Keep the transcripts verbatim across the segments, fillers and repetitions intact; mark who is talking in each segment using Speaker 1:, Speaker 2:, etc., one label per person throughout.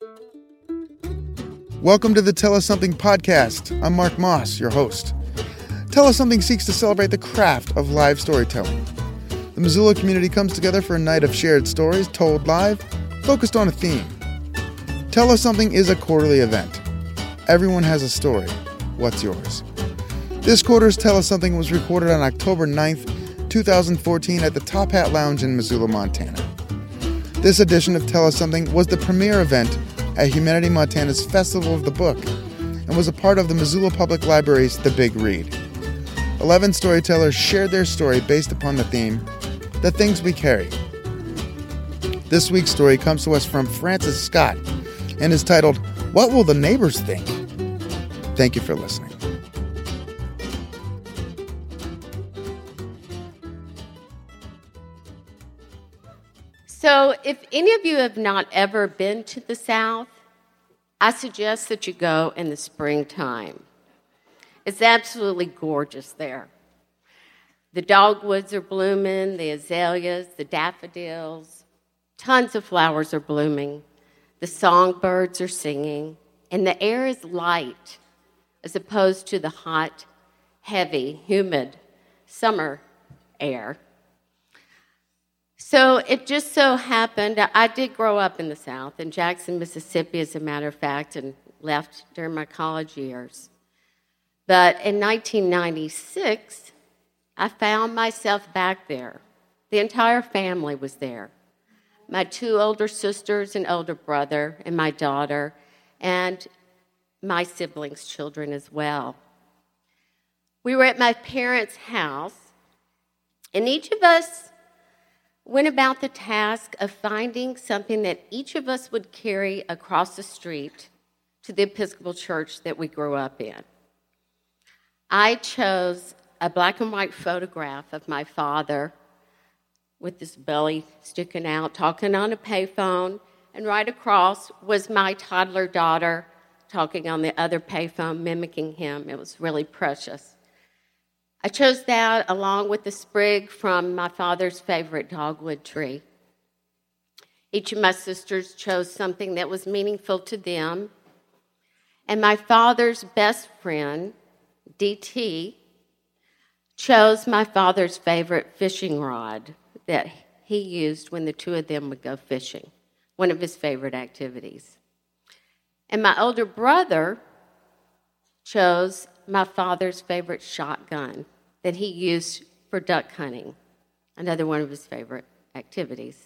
Speaker 1: Welcome to the Tell Us Something podcast. I'm Mark Moss, your host. Tell Us Something seeks to celebrate the craft of live storytelling. The Missoula community comes together for a night of shared stories told live, focused on a theme. Tell Us Something is a quarterly event. Everyone has a story. What's yours? This quarter's Tell Us Something was recorded on October ninth, twenty fourteen at the Top Hat Lounge in Missoula, Montana. This edition of Tell Us Something was the premiere event at Humanity Montana's Festival of the Book and was a part of the Missoula Public Library's The Big Read. Eleven storytellers shared their story based upon the theme, The Things We Carry. This week's story comes to us from Francis Scott and is titled, What Will the Neighbors Think? Thank you for listening.
Speaker 2: So if any of you have not ever been to the South, I suggest that you go in the springtime. It's absolutely gorgeous there. The dogwoods are blooming, the azaleas, the daffodils, tons of flowers are blooming, the songbirds are singing, and the air is light as opposed to the hot, heavy, humid summer air. So it just so happened, I did grow up in the South, in Jackson, Mississippi, as a matter of fact, and left during my college years. But in nineteen ninety-six, I found myself back there. The entire family was there. My two older sisters, an older brother, and my daughter, and my siblings' children as well. We were at my parents' house, and each of us went about the task of finding something that each of us would carry across the street to the Episcopal Church that we grew up in. I chose a black and white photograph of my father with his belly sticking out, talking on a payphone, and right across was my toddler daughter talking on the other payphone, mimicking him. It was really precious. I chose that along with the sprig from my father's favorite dogwood tree. Each of my sisters chose something that was meaningful to them. And my father's best friend, D T, chose my father's favorite fishing rod that he used when the two of them would go fishing, one of his favorite activities. And my older brother chose my father's favorite shotgun that he used for duck hunting, another one of his favorite activities.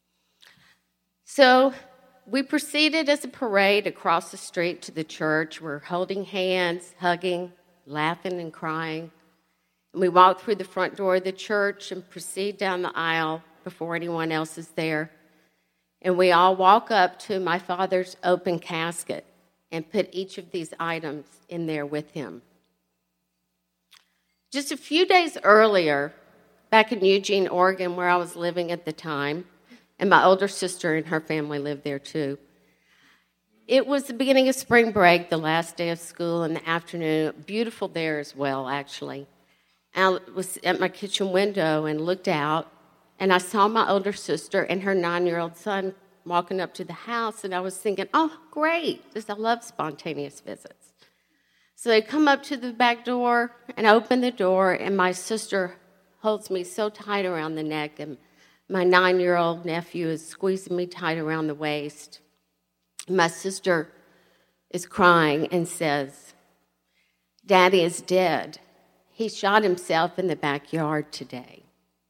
Speaker 2: So we proceeded as a parade across the street to the church. We're holding hands, hugging, laughing and crying. And we walk through the front door of the church and proceed down the aisle before anyone else is there. And we all walk up to my father's open casket and put each of these items in there with him. Just a few days earlier, back in Eugene, Oregon, where I was living at the time, and my older sister and her family lived there too, it was the beginning of spring break, the last day of school in the afternoon. Beautiful there as well, actually. I was at my kitchen window and looked out, and I saw my older sister and her nine-year-old son walking up to the house, and I was thinking, oh, great, I love spontaneous visits. So they come up to the back door, and I open the door, and my sister holds me so tight around the neck, and my nine-year-old nephew is squeezing me tight around the waist. My sister is crying and says, Daddy is dead. He shot himself in the backyard today.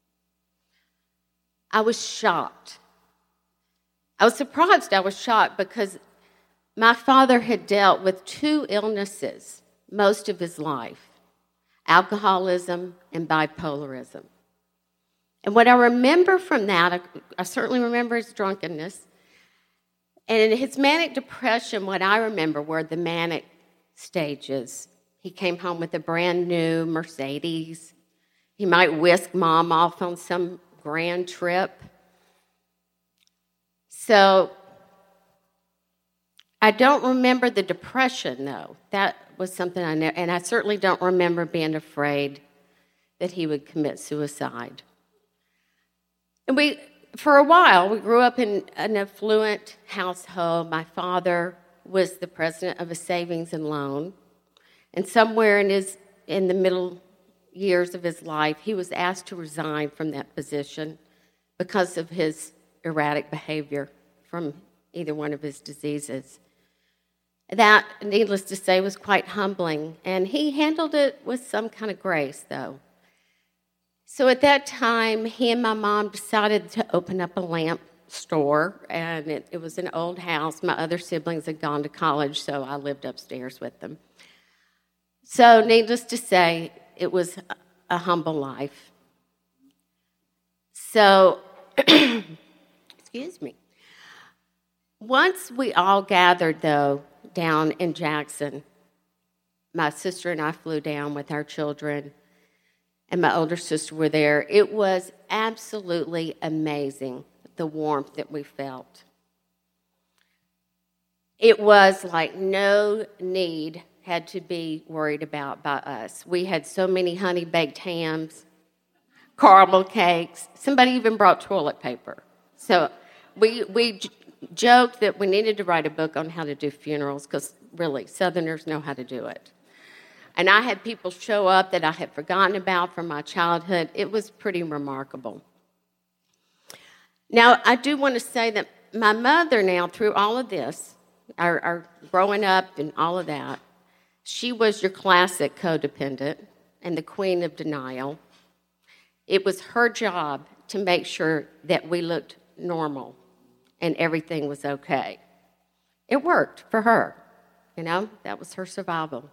Speaker 2: I was shocked. I was surprised I was shocked because my father had dealt with two illnesses most of his life, alcoholism and bipolarism. And what I remember from that, I, I certainly remember his drunkenness, and in his manic depression, what I remember were the manic stages. He came home with a brand new Mercedes. He might whisk mom off on some grand trip. So I don't remember the depression, though. That was something I know, and I certainly don't remember being afraid that he would commit suicide. And we for a while, we grew up in an affluent household. My father was the president of a savings and loan, and somewhere in his in the middle years of his life, he was asked to resign from that position because of his erratic behavior from either one of his diseases. That, needless to say, was quite humbling, and he handled it with some kind of grace, though. So at that time, he and my mom decided to open up a lamp store, and it, it was an old house. My other siblings had gone to college, so I lived upstairs with them. So needless to say, it was a, a humble life. So, excuse me. Once we all gathered, though, down in Jackson, my sister and I flew down with our children, and my older sister were there. It was absolutely amazing, the warmth that we felt. It was like no need had to be worried about by us. We had so many honey-baked hams, caramel cakes. Somebody even brought toilet paper. So we we j- joked that we needed to write a book on how to do funerals because, really, Southerners know how to do it. And I had people show up that I had forgotten about from my childhood. It was pretty remarkable. Now, I do want to say that my mother now, through all of this, our, our growing up and all of that, she was your classic codependent and the queen of denial. It was her job to make sure that we looked normal and everything was okay. It worked for her. You know, that was her survival.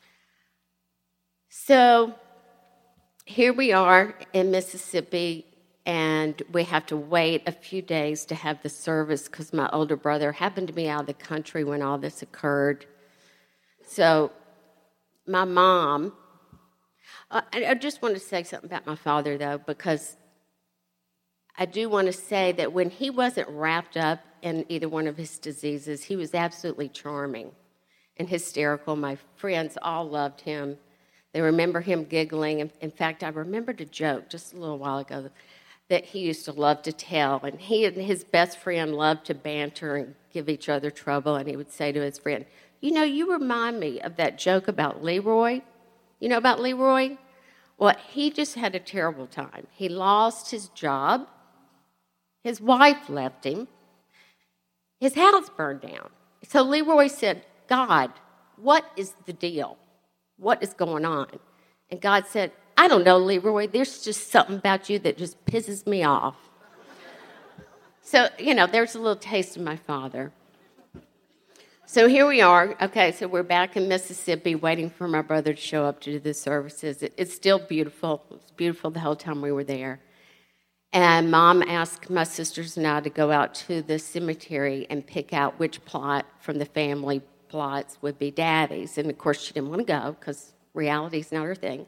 Speaker 2: So here we are in Mississippi, and we have to wait a few days to have the service because my older brother happened to be out of the country when all this occurred. So my mom, uh, I just want to say something about my father, though, because I do want to say that when he wasn't wrapped up in either one of his diseases, he was absolutely charming and hysterical. My friends all loved him. They remember him giggling. In fact, I remembered a joke just a little while ago that he used to love to tell. And he and his best friend loved to banter and give each other trouble. And he would say to his friend, you know, you remind me of that joke about Leroy. You know about Leroy? Well, he just had a terrible time. He lost his job. His wife left him. His house burned down. So Leroy said, God, what is the deal? What is going on? And God said, I don't know, Leroy. There's just something about you that just pisses me off. So, you know, there's a little taste of my father. So here we are. Okay, so we're back in Mississippi waiting for my brother to show up to do the services. It, it's still beautiful. It was beautiful the whole time we were there. And Mom asked my sisters and I to go out to the cemetery and pick out which plot from the family plots would be Daddy's. And, of course, she didn't want to go because reality's not her thing.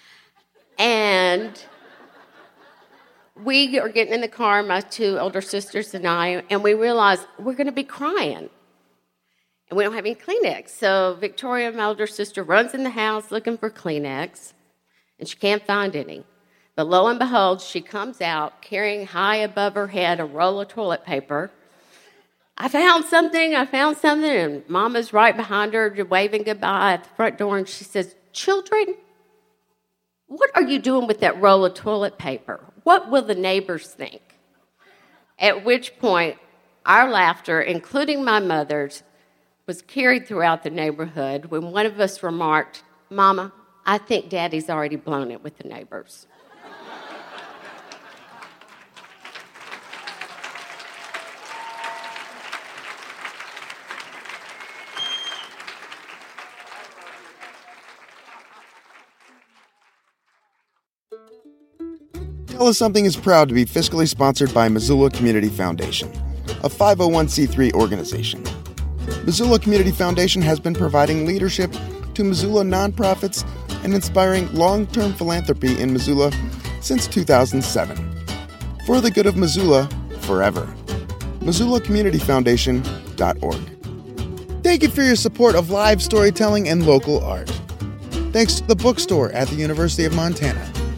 Speaker 2: And we are getting in the car, my two older sisters and I, and we realize we're going to be crying. And we don't have any Kleenex. So Victoria, my older sister, runs in the house looking for Kleenex, and she can't find any. But lo and behold, she comes out carrying high above her head a roll of toilet paper. I found something, I found something, and Mama's right behind her waving goodbye at the front door, and she says, children, what are you doing with that roll of toilet paper? What will the neighbors think? At which point, our laughter, including my mother's, was carried throughout the neighborhood when one of us remarked, Mama, I think Daddy's already blown it with the neighbors.
Speaker 1: Tell Us Something is proud to be fiscally sponsored by Missoula Community Foundation, a five oh one c three organization. Missoula Community Foundation has been providing leadership to Missoula nonprofits and inspiring long-term philanthropy in Missoula since two thousand seven. For the good of Missoula, forever. Missoula Community Foundation dot org. Thank you for your support of live storytelling and local art. Thanks to the bookstore at the University of Montana.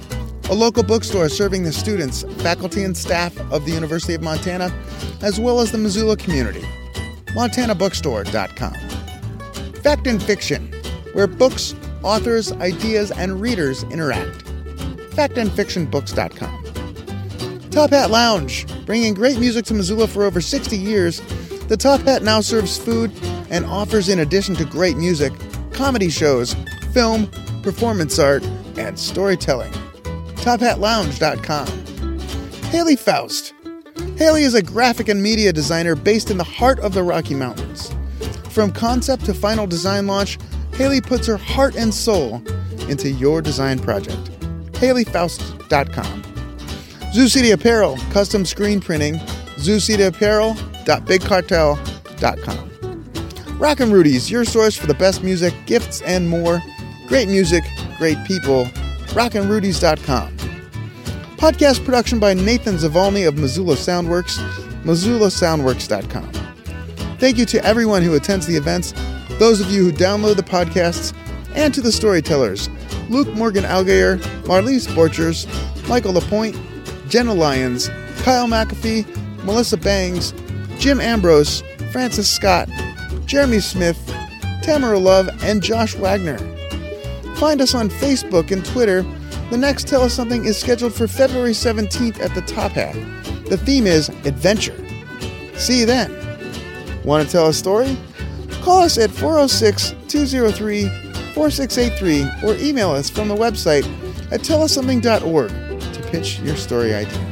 Speaker 1: a local bookstore serving the students, faculty, and staff of the University of Montana, as well as the Missoula community. montana bookstore dot com. Fact and Fiction, where books, authors, ideas, and readers interact. fact and fiction books dot com. Top Hat Lounge, bringing great music to Missoula for over sixty years, the Top Hat now serves food and offers, in addition to great music, comedy shows, film, performance art, and storytelling. top hat lounge dot com. Haley Faust. Haley is a graphic and media designer based in the heart of the Rocky Mountains. From concept to final design launch, Haley puts her heart and soul into your design project. haley faust dot com. Zoo City Apparel, custom screen printing, zoo city apparel dot big cartel dot com. Rockin' Rudy's, your source for the best music, gifts, and more. Great music, great people. rockin rudies dot com. Podcast production by Nathan Zavalny of Missoula Soundworks, missoula soundworks dot com. Thank you to everyone who attends the events, those of you who download the podcasts, and to the storytellers, Luke Morgan Algayer, Marlise Borchers, Michael LaPointe, Jenna Lyons, Kyle McAfee, Melissa Bangs, Jim Ambrose, Francis Scott, Jeremy Smith, Tamara Love, and Josh Wagner. Find us on Facebook and Twitter. The next Tell Us Something is scheduled for February seventeenth at the Top Hat. The theme is Adventure. See you then. Want to tell a story? Call us at four oh six, two oh three, four six eight three or email us from the website at tell us something dot org to pitch your story idea.